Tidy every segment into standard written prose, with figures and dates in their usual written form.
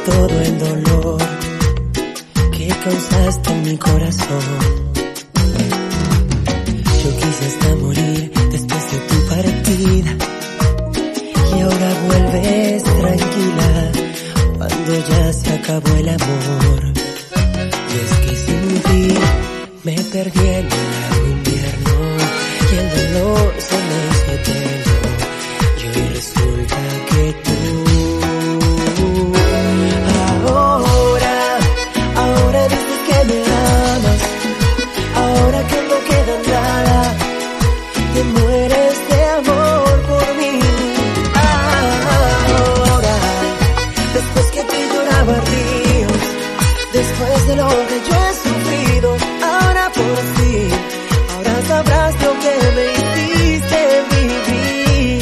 todo el dolor que causaste en mi corazón. Yo quise hasta morir después de tu partida, y ahora vuelves tranquila cuando ya se acabó el amor. Y es que sin ti me perdí en el largo invierno y el dolor se me hizo eterno. Y hoy resulta que tú ahora dices que me amas, ahora que no queda nada, te mueres de amor por mí. Ahora, después que te lloraba ríos, después de lo que yo he sufrido, ahora por fin, ahora sabrás lo que me hiciste vivir.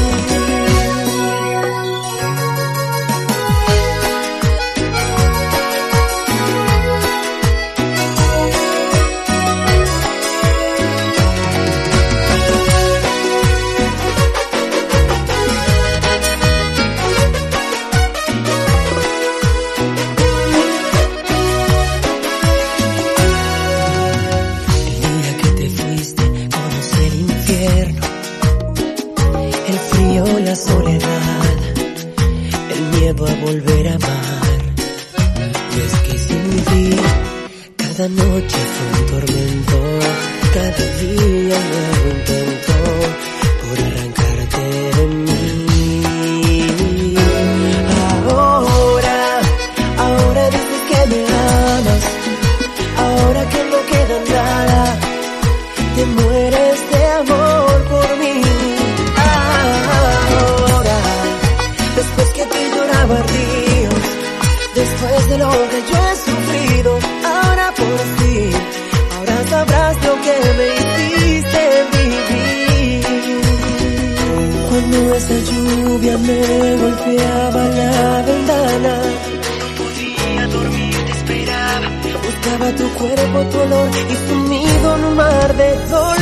La soledad, el miedo a volver a amar. Y es que sin ti cada noche fue un tormento, cada día un nuevo intento por arrancarte de mí. Ahora dices que me amas, ahora que no queda nada, te mueres de amor por mí. Después que te lloraba ríos, después de lo que yo he sufrido, ahora por fin, ahora sabrás lo que me hiciste vivir. Cuando esa lluvia me golpeaba la ventana, no podía dormir, te esperaba, buscaba tu cuerpo, tu olor, y sumido en un mar de dolor.